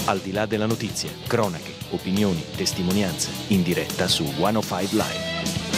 Al di là della notizia, cronache, opinioni, testimonianze, in diretta su 105 Live.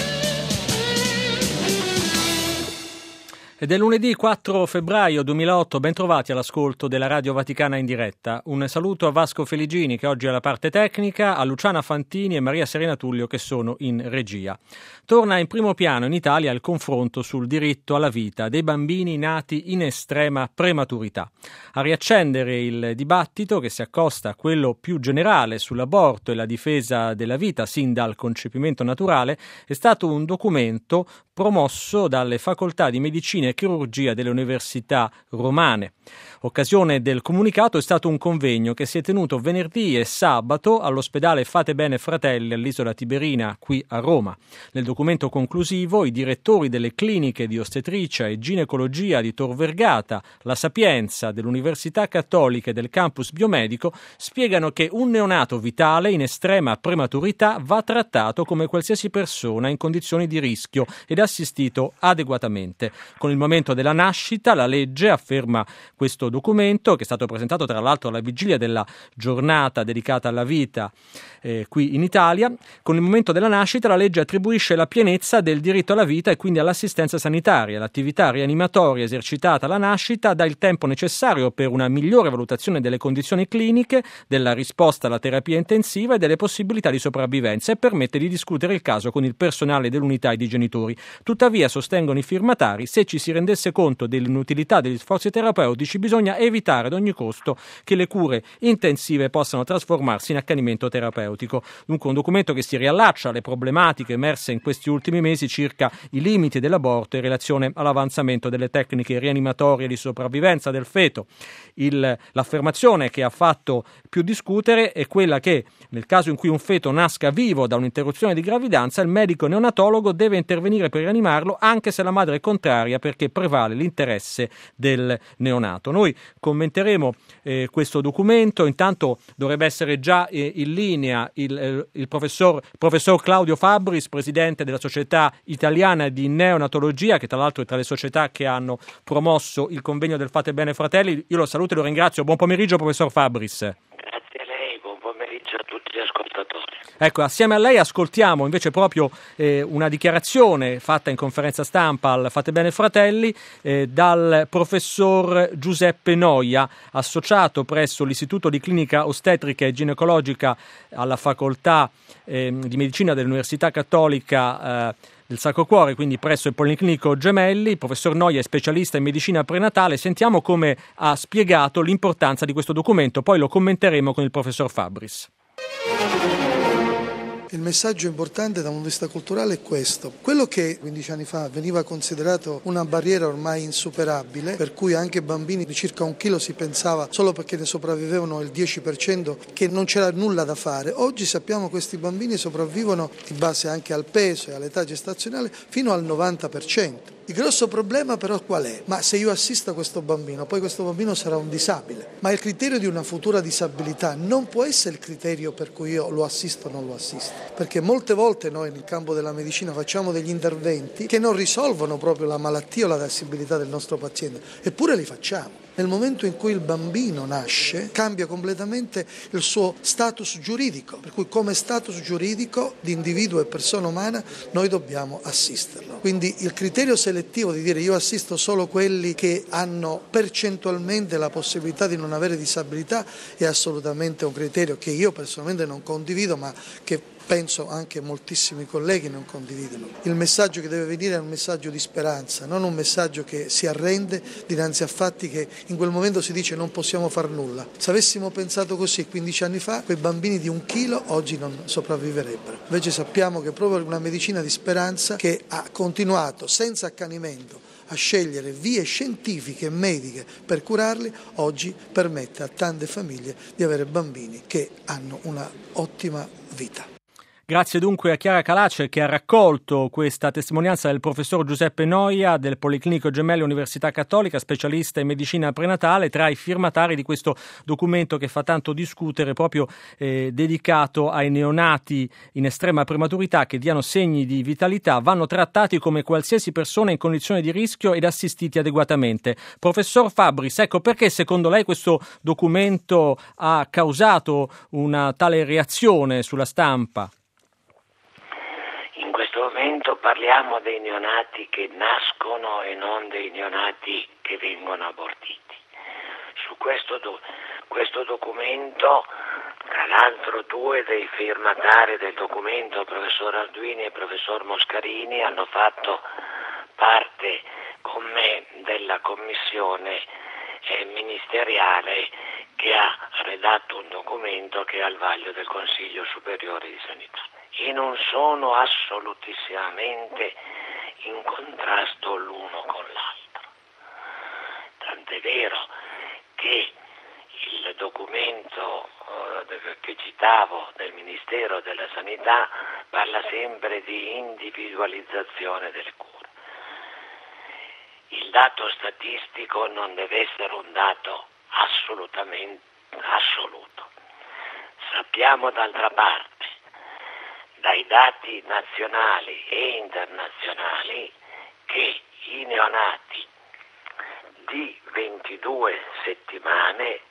Ed è lunedì 4 febbraio 2008, ben trovati all'ascolto della Radio Vaticana in diretta. Un saluto a Vasco Feligini che oggi è alla parte tecnica, a Luciana Fantini e Maria Serena Tullio che sono in regia. Torna in primo piano in Italia il confronto sul diritto alla vita dei bambini nati in estrema prematurità. A riaccendere il dibattito che si accosta a quello più generale sull'aborto e la difesa della vita sin dal concepimento naturale è stato un documento promosso dalle facoltà di medicina e chirurgia delle università romane. Occasione del comunicato è stato un convegno che si è tenuto venerdì e sabato all'ospedale Fate Bene Fratelli all'Isola Tiberina qui a Roma. Nel documento conclusivo i direttori delle cliniche di ostetricia e ginecologia di Tor Vergata, La Sapienza dell'Università Cattolica e del campus biomedico spiegano che un neonato vitale in estrema prematurità va trattato come qualsiasi persona in condizioni di rischio ed assistito adeguatamente. Con il momento della nascita, la legge, afferma questo documento, che è stato presentato tra l'altro alla vigilia della giornata dedicata alla vita qui in Italia, con il momento della nascita la legge attribuisce la pienezza del diritto alla vita e quindi all'assistenza sanitaria. L'attività rianimatoria esercitata alla nascita dà il tempo necessario per una migliore valutazione delle condizioni cliniche, della risposta alla terapia intensiva e delle possibilità di sopravvivenza e permette di discutere il caso con il personale dell'unità ed i genitori. Tuttavia, sostengono i firmatari, se ci si rendesse conto dell'inutilità degli sforzi terapeutici, bisogna evitare ad ogni costo che le cure intensive possano trasformarsi in accanimento terapeutico. Dunque un documento che si riallaccia alle problematiche emerse in questi ultimi mesi circa i limiti dell'aborto in relazione all'avanzamento delle tecniche rianimatorie di sopravvivenza del feto. L'affermazione che ha fatto più discutere è quella che nel caso in cui un feto nasca vivo da un'interruzione di gravidanza, il medico neonatologo deve intervenire per rianimarlo anche se la madre è contraria, perché prevale l'interesse del neonato. Noi commenteremo questo documento. Intanto dovrebbe essere già in linea il professor Claudio Fabbris, presidente della Società Italiana di Neonatologia, che tra l'altro è tra le società che hanno promosso il convegno del Fate Bene Fratelli. Io lo saluto e lo ringrazio. Buon pomeriggio, professor Fabbris. Grazie a lei, buon pomeriggio a tutti gli ascoltatori. Ecco, assieme a lei ascoltiamo invece proprio una dichiarazione fatta in conferenza stampa al Fate Bene Fratelli dal professor Giuseppe Noia, associato presso l'Istituto di Clinica Ostetrica e Ginecologica alla Facoltà di Medicina dell'Università Cattolica del Sacro Cuore, quindi presso il Policlinico Gemelli. Il professor Noia è specialista in medicina prenatale. Sentiamo come ha spiegato l'importanza di questo documento, poi lo commenteremo con il professor Fabbris. Il messaggio importante da un punto di vista culturale è questo. Quello che 15 anni fa veniva considerato una barriera ormai insuperabile, per cui anche bambini di circa 1 chilo si pensava, solo perché ne sopravvivevano il 10%, che non c'era nulla da fare. Oggi sappiamo che questi bambini sopravvivono, in base anche al peso e all'età gestazionale, fino al 90%. Il grosso problema però qual è? Ma se io assisto a questo bambino, poi questo bambino sarà un disabile. Ma il criterio di una futura disabilità non può essere il criterio per cui io lo assisto o non lo assisto. Perché molte volte noi nel campo della medicina facciamo degli interventi che non risolvono proprio la malattia o la disabilità del nostro paziente, eppure li facciamo. Nel momento in cui il bambino nasce, cambia completamente il suo status giuridico, per cui come status giuridico di individuo e persona umana noi dobbiamo assisterlo. Quindi il criterio selettivo di dire io assisto solo quelli che hanno percentualmente la possibilità di non avere disabilità è assolutamente un criterio che io personalmente non condivido, ma che penso anche moltissimi colleghi non condividono. Il messaggio che deve venire è un messaggio di speranza, non un messaggio che si arrende dinanzi a fatti che in quel momento si dice non possiamo far nulla. Se avessimo pensato così 15 anni fa, quei bambini di 1 chilo oggi non sopravviverebbero. Invece sappiamo che proprio una medicina di speranza che ha continuato senza accanimento a scegliere vie scientifiche e mediche per curarli, oggi permette a tante famiglie di avere bambini che hanno una ottima vita. Grazie dunque a Chiara Calace che ha raccolto questa testimonianza del professor Giuseppe Noia del Policlinico Gemelli Università Cattolica, specialista in medicina prenatale, tra i firmatari di questo documento che fa tanto discutere, proprio dedicato ai neonati in estrema prematurità che diano segni di vitalità, vanno trattati come qualsiasi persona in condizione di rischio ed assistiti adeguatamente. Professor Fabris, ecco perché secondo lei questo documento ha causato una tale reazione sulla stampa? In questo momento parliamo dei neonati che nascono e non dei neonati che vengono abortiti. Su questo documento, tra l'altro, due dei firmatari del documento, il professor Arduini e il professor Moscarini, hanno fatto parte con me della commissione ministeriale che ha redatto un documento che è al vaglio del Consiglio Superiore di Sanità. E non sono assolutissimamente in contrasto l'uno con l'altro. Tant'è vero che il documento che citavo del Ministero della Sanità parla sempre di individualizzazione delle cure. Il dato statistico non deve essere un dato assolutamente assoluto. Sappiamo d'altra parte dai dati nazionali e internazionali che i neonati di 22 settimane,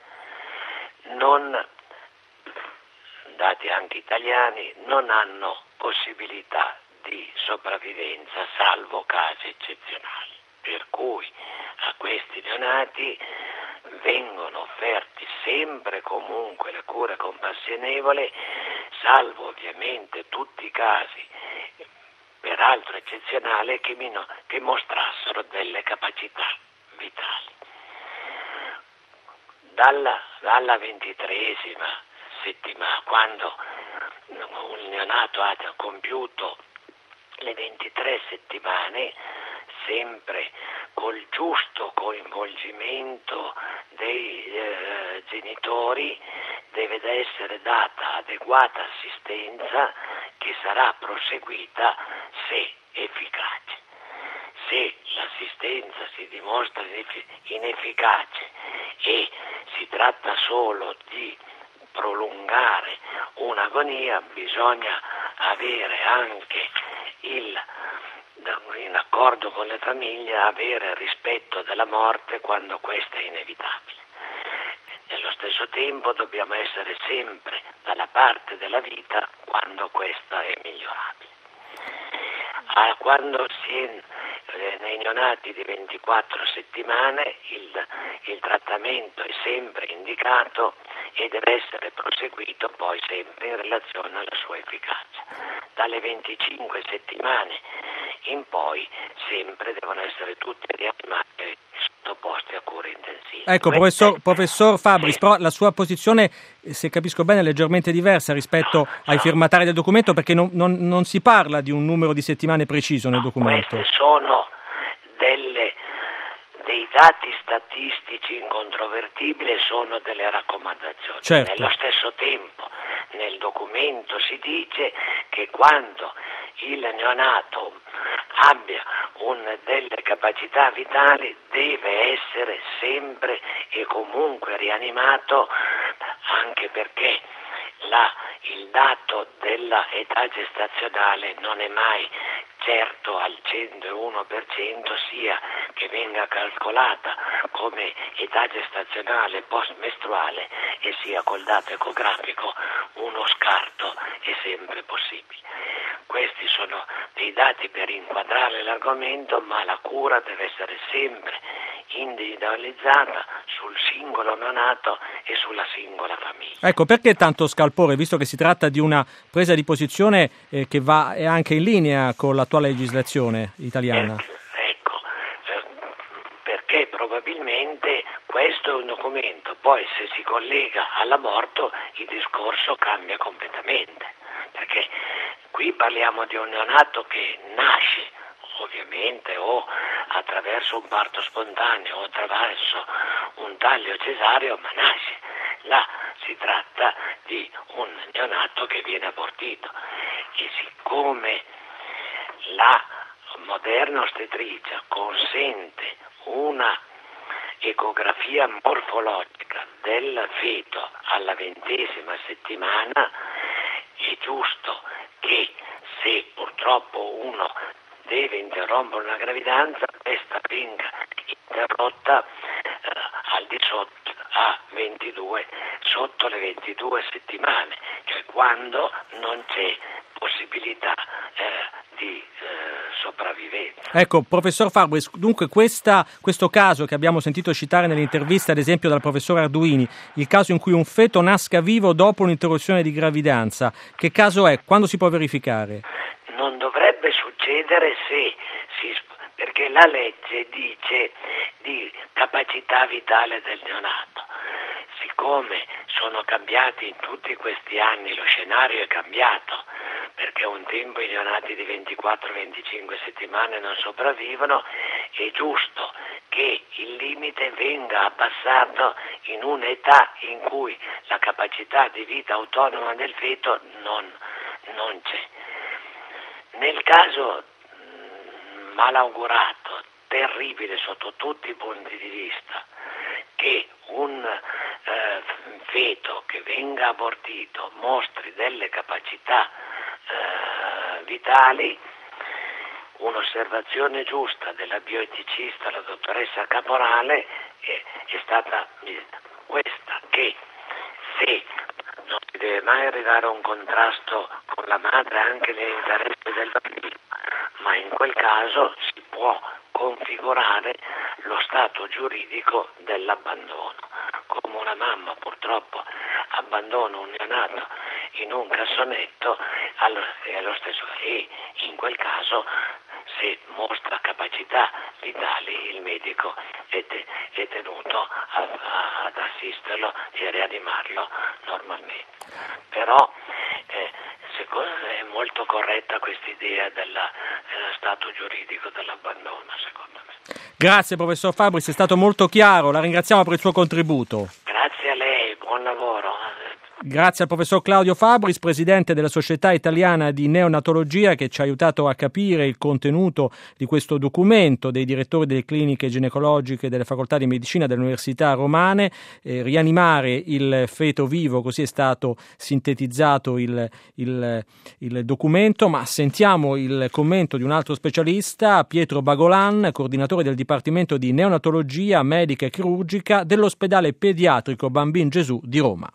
dati anche italiani, non hanno possibilità di sopravvivenza salvo casi eccezionali. Per cui a questi neonati vengono offerti sempre e comunque le cure compassionevoli, salvo ovviamente tutti i casi, peraltro eccezionali, che mostrassero delle capacità vitali. Dalla 23esima settimana, quando un neonato ha compiuto le 23 settimane, sempre col giusto coinvolgimento dei genitori, deve essere data adeguata assistenza che sarà proseguita se efficace. Se l'assistenza si dimostra inefficace e si tratta solo di prolungare un'agonia, bisogna avere anche in accordo con le famiglie, avere rispetto della morte quando questa è inevitabile. Nello stesso tempo dobbiamo essere sempre dalla parte della vita quando questa è migliorabile. Quando nei neonati di 24 settimane il trattamento è sempre indicato e deve essere proseguito poi sempre in relazione alla sua efficacia. Dalle 25 settimane in poi sempre devono essere tutti rianimati e sottoposti a cure intensive. Ecco, professor Fabris, però la sua posizione, se capisco bene, è leggermente diversa rispetto ai firmatari del documento, perché non si parla di un numero di settimane preciso nel documento. Queste sono dei dati statistici incontrovertibili, sono delle raccomandazioni. Certo. Nello stesso tempo nel documento si dice che quando il neonato abbia delle capacità vitali deve essere sempre e comunque rianimato, anche perché il dato dell'età gestazionale non è mai certo al 101%, sia che venga calcolata come età gestazionale post-mestruale e sia col dato ecografico uno scarto è sempre possibile. Questi sono dei dati per inquadrare l'argomento, ma la cura deve essere sempre individualizzata sul singolo neonato e sulla singola famiglia. Ecco, perché tanto scalpore, visto che si tratta di una presa di posizione che è anche in linea con l'attuale legislazione italiana? Perché probabilmente questo è un documento, poi se si collega all'aborto il discorso cambia completamente, perché qui parliamo di un neonato che nasce ovviamente o attraverso un parto spontaneo o attraverso un taglio cesareo, ma nasce. Là si tratta di un neonato che viene abortito e siccome la moderna ostetricia consente una ecografia morfologica del feto alla 20ª settimana, è giusto che se purtroppo uno deve interrompere una gravidanza, questa venga interrotta al di sotto sotto le 22 settimane, cioè quando non c'è possibilità di sopravvivenza. Ecco, professor Fabris, dunque questo caso che abbiamo sentito citare nell'intervista, ad esempio dal professor Arduini, il caso in cui un feto nasca vivo dopo un'interruzione di gravidanza, che caso è? Quando si può verificare? Non dovrebbe succedere perché la legge dice di capacità vitale del neonato. Siccome sono cambiati in tutti questi anni, lo scenario è cambiato, perché un tempo i neonati di 24-25 settimane non sopravvivono, è giusto che il limite venga abbassato in un'età in cui la capacità di vita autonoma del feto non c'è. Nel caso malaugurato, terribile sotto tutti i punti di vista, che un feto che venga abortito mostri delle capacità vitali, un'osservazione giusta della bioeticista, la dottoressa Caporale, è stata questa, che se non si deve mai arrivare a un contrasto con la madre anche nell'interesse del bambino, ma in quel caso si può configurare lo stato giuridico dell'abbandono. Come una mamma purtroppo abbandona un neonato in un cassonetto, è allo stesso, e in quel caso se mostra capacità vitali il medico è tenuto ad assisterlo e a rianimarlo normalmente. Però è molto corretta quest'idea dello stato giuridico dell'abbandono, secondo me. Grazie professor Fabris, è stato molto chiaro, la ringraziamo per il suo contributo. Grazie a lei, buon lavoro. Grazie al professor Claudio Fabris, presidente della Società Italiana di Neonatologia, che ci ha aiutato a capire il contenuto di questo documento dei direttori delle cliniche ginecologiche delle facoltà di medicina delle università romane. Rianimare il feto vivo, così è stato sintetizzato il documento, ma sentiamo il commento di un altro specialista, Pietro Bagolan, coordinatore del Dipartimento di Neonatologia Medica e Chirurgica dell'Ospedale Pediatrico Bambin Gesù di Roma.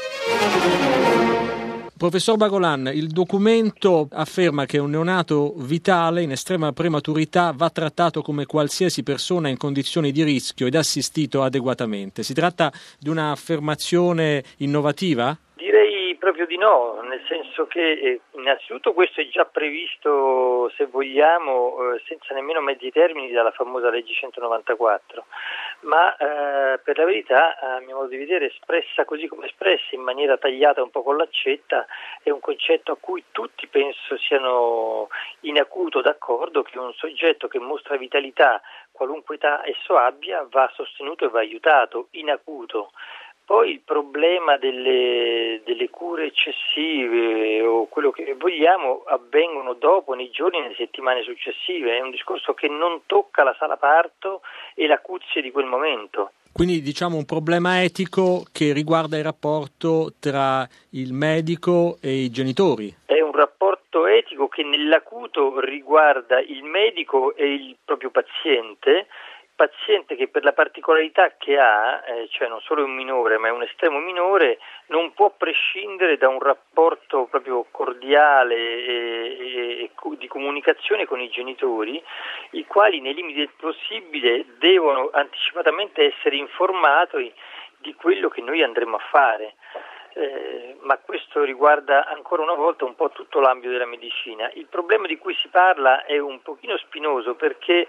Professor Bagolan, il documento afferma che un neonato vitale in estrema prematurità va trattato come qualsiasi persona in condizioni di rischio ed assistito adeguatamente. Si tratta di un'affermazione innovativa? Direi proprio di no, nel senso che innanzitutto questo è già previsto, se vogliamo, senza nemmeno mezzi termini dalla famosa legge 194, ma per la verità, a mio modo di vedere, espressa così come espressa, in maniera tagliata un po' con l'accetta, è un concetto a cui tutti penso siano in acuto d'accordo, che un soggetto che mostra vitalità, qualunque età esso abbia, va sostenuto e va aiutato, in acuto. Poi il problema delle cure eccessive o quello che vogliamo avvengono dopo, nei giorni e nelle settimane successive. È un discorso che non tocca la sala parto e l'acuzie di quel momento. Quindi diciamo un problema etico che riguarda il rapporto tra il medico e i genitori. È un rapporto etico che nell'acuto riguarda il medico e il proprio paziente che per la particolarità che ha, cioè non solo è un minore ma è un estremo minore, non può prescindere da un rapporto proprio cordiale e di comunicazione con i genitori, i quali nei limiti del possibile devono anticipatamente essere informati di quello che noi andremo a fare. Ma questo riguarda ancora una volta un po' tutto l'ambito della medicina. Il problema di cui si parla è un pochino spinoso perché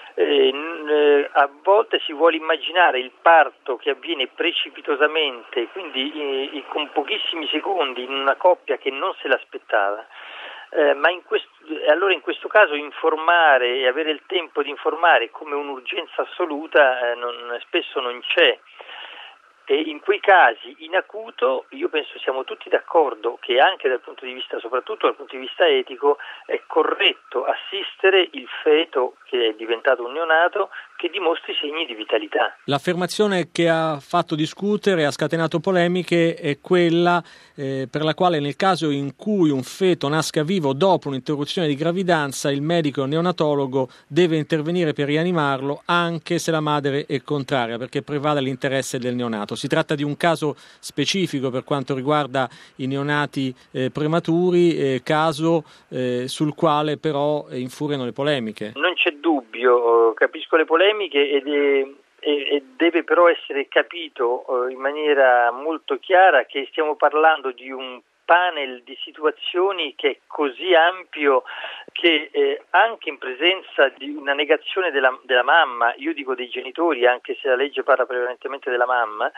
a volte si vuole immaginare il parto che avviene precipitosamente, quindi con pochissimi secondi in una coppia che non se l'aspettava, ma allora in questo caso informare e avere il tempo di informare come un'urgenza assoluta spesso non c'è. E in quei casi in acuto io penso siamo tutti d'accordo che anche dal punto di vista, soprattutto dal punto di vista etico, è corretto assistere il feto che è diventato un neonato che dimostri segni di vitalità. L'affermazione che ha fatto discutere e ha scatenato polemiche è quella per la quale nel caso in cui un feto nasca vivo dopo un'interruzione di gravidanza il medico neonatologo deve intervenire per rianimarlo anche se la madre è contraria, perché prevale l'interesse del neonato. Si tratta di un caso specifico per quanto riguarda i neonati prematuri, caso sul quale però infuriano le polemiche. Non c'è dubbio, capisco le polemiche e deve però essere capito in maniera molto chiara che stiamo parlando di un panel di situazioni che è così ampio che anche in presenza di una negazione della mamma, io dico dei genitori anche se la legge parla prevalentemente della mamma,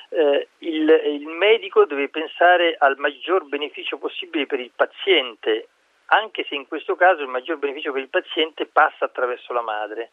il medico deve pensare al maggior beneficio possibile per il paziente, anche se in questo caso il maggior beneficio per il paziente passa attraverso la madre,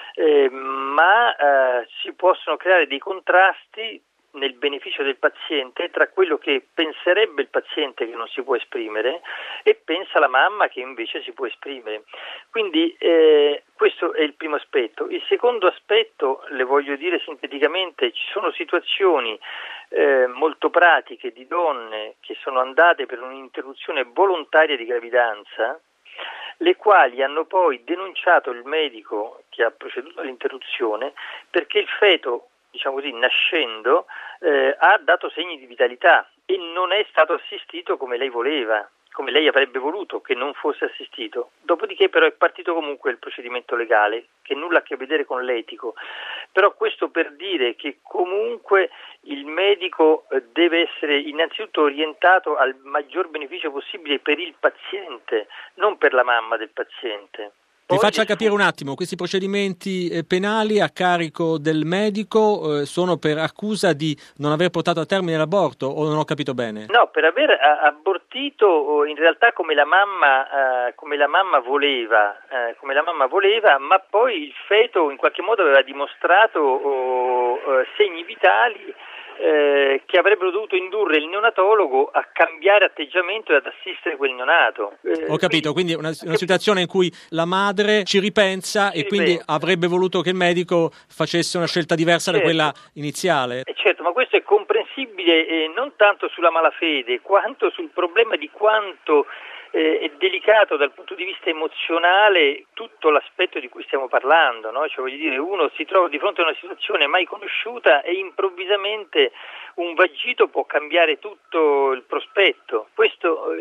ma si possono creare dei contrasti nel beneficio del paziente tra quello che penserebbe il paziente che non si può esprimere e pensa la mamma che invece si può esprimere. Quindi questo è il primo aspetto. Il secondo aspetto, le voglio dire sinteticamente, ci sono situazioni molto pratiche di donne che sono andate per un'interruzione volontaria di gravidanza, le quali hanno poi denunciato il medico che ha proceduto all'interruzione perché il feto, diciamo così, nascendo, ha dato segni di vitalità e non è stato assistito come lei voleva, come lei avrebbe voluto che non fosse assistito. Dopodiché però è partito comunque il procedimento legale, che nulla ha a che vedere con l'etico. Però questo per dire che comunque il medico deve essere innanzitutto orientato al maggior beneficio possibile per il paziente, non per la mamma del paziente. Mi faccia capire un attimo, questi procedimenti penali a carico del medico sono per accusa di non aver portato a termine l'aborto o non ho capito bene? No, per aver abortito in realtà come la mamma voleva, ma poi il feto in qualche modo aveva dimostrato segni vitali che avrebbero dovuto indurre il neonatologo a cambiare atteggiamento e ad assistere quel neonato. Ho capito, quindi una situazione in cui la madre ci ripensa e quindi avrebbe voluto che il medico facesse una scelta diversa da quella iniziale. Certo, ma questo è comprensibile non tanto sulla malafede quanto sul problema di quanto è delicato dal punto di vista emozionale tutto l'aspetto di cui stiamo parlando, no? Cioè, voglio dire, uno si trova di fronte a una situazione mai conosciuta e improvvisamente un vagito può cambiare tutto il prospetto. Questo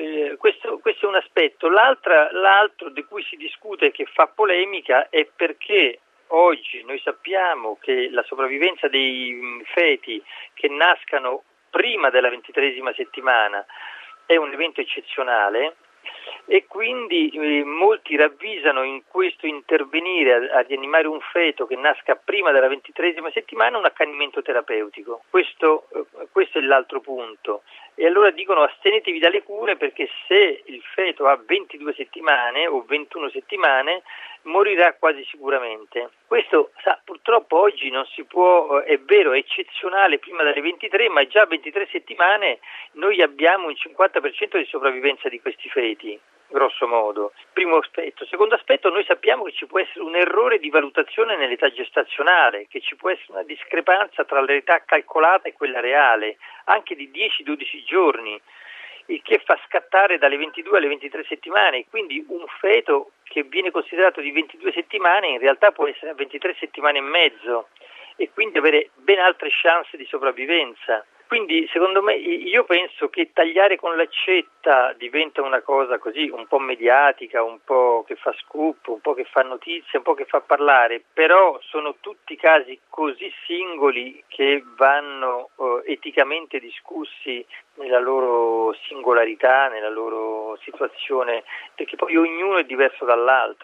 è un aspetto. L'altro di cui si discute e che fa polemica è perché oggi noi sappiamo che la sopravvivenza dei feti che nascano prima della 23esima settimana è un evento eccezionale e quindi molti ravvisano in questo intervenire a rianimare un feto che nasca prima della 23esima settimana un accanimento terapeutico. Questo è l'altro punto. E allora dicono astenetevi dalle cure perché se il feto ha 22 settimane o 21 settimane morirà quasi sicuramente. Questo purtroppo oggi non si può, è vero, è eccezionale prima delle 23, ma già a 23 settimane noi abbiamo un 50% di sopravvivenza di questi feti, grosso modo. Primo aspetto. Secondo aspetto, noi sappiamo che ci può essere un errore di valutazione nell'età gestazionale, che ci può essere una discrepanza tra l'età calcolata e quella reale, anche di 10-12 giorni, il che fa scattare dalle 22 alle 23 settimane, quindi un feto che viene considerato di 22 settimane in realtà può essere a 23 settimane e mezzo e quindi avere ben altre chance di sopravvivenza. Quindi secondo me io penso che tagliare con l'accetta diventa una cosa così un po' mediatica, un po' che fa scoop, un po' che fa notizia, un po' che fa parlare, però sono tutti casi così singoli che vanno eticamente discussi nella loro singolarità, nella loro situazione, perché poi ognuno è diverso dall'altro.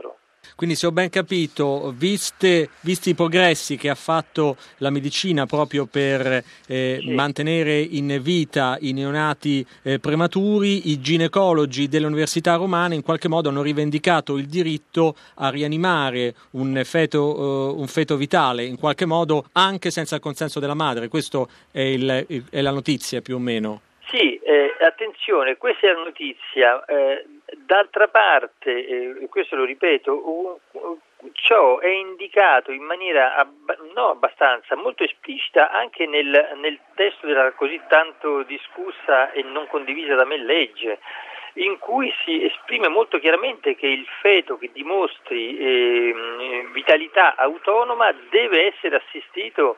Quindi, se ho ben capito, visti i progressi che ha fatto la medicina proprio per mantenere in vita i neonati prematuri, i ginecologi delle università romane in qualche modo hanno rivendicato il diritto a rianimare un feto vitale, in qualche modo anche senza il consenso della madre. Questo è la notizia più o meno. Sì, attenzione, questa è la notizia. D'altra parte, questo lo ripeto, ciò è indicato in maniera molto esplicita anche nel testo della così tanto discussa e non condivisa da me legge, in cui si esprime molto chiaramente che il feto che dimostri vitalità autonoma deve essere assistito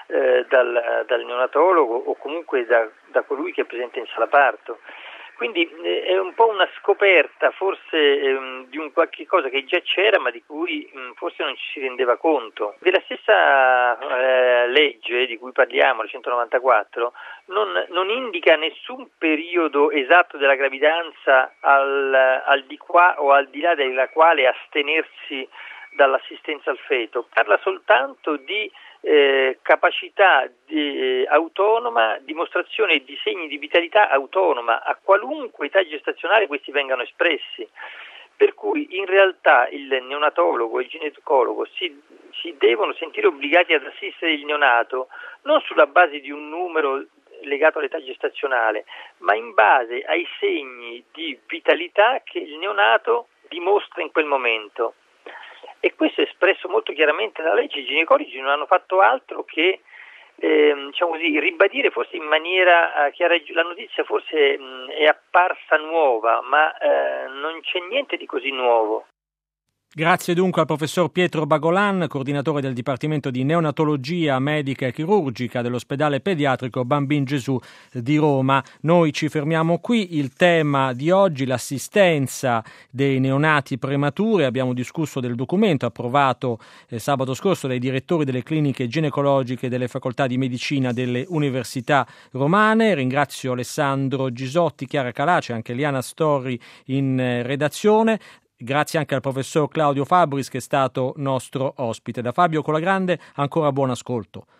dal neonatologo o comunque da colui che è presente in sala parto. Quindi è un po' una scoperta forse di un qualche cosa che già c'era ma di cui forse non ci si rendeva conto. Della stessa legge di cui parliamo, la 194, non indica nessun periodo esatto della gravidanza al di qua o al di là della quale astenersi dall'assistenza al feto, parla soltanto di capacità autonoma, dimostrazione di segni di vitalità autonoma, a qualunque età gestazionale questi vengano espressi. Per cui in realtà il neonatologo e il ginecologo si devono sentire obbligati ad assistere il neonato non sulla base di un numero legato all'età gestazionale, ma in base ai segni di vitalità che il neonato dimostra in quel momento. E questo è espresso molto chiaramente dalla legge. I ginecologi non hanno fatto altro che ribadire forse in maniera chiara. La notizia forse è apparsa nuova, ma non c'è niente di così nuovo. Grazie dunque al professor Pietro Bagolan, coordinatore del Dipartimento di Neonatologia Medica e Chirurgica dell'Ospedale Pediatrico Bambin Gesù di Roma. Noi ci fermiamo qui. Il tema di oggi, l'assistenza dei neonati prematuri. Abbiamo discusso del documento approvato sabato scorso dai direttori delle cliniche ginecologiche delle facoltà di medicina delle università romane. Ringrazio Alessandro Gisotti, Chiara Calace e anche Liana Storri in redazione. Grazie anche al professor Claudio Fabris che è stato nostro ospite. Da Fabio Colagrande ancora buon ascolto.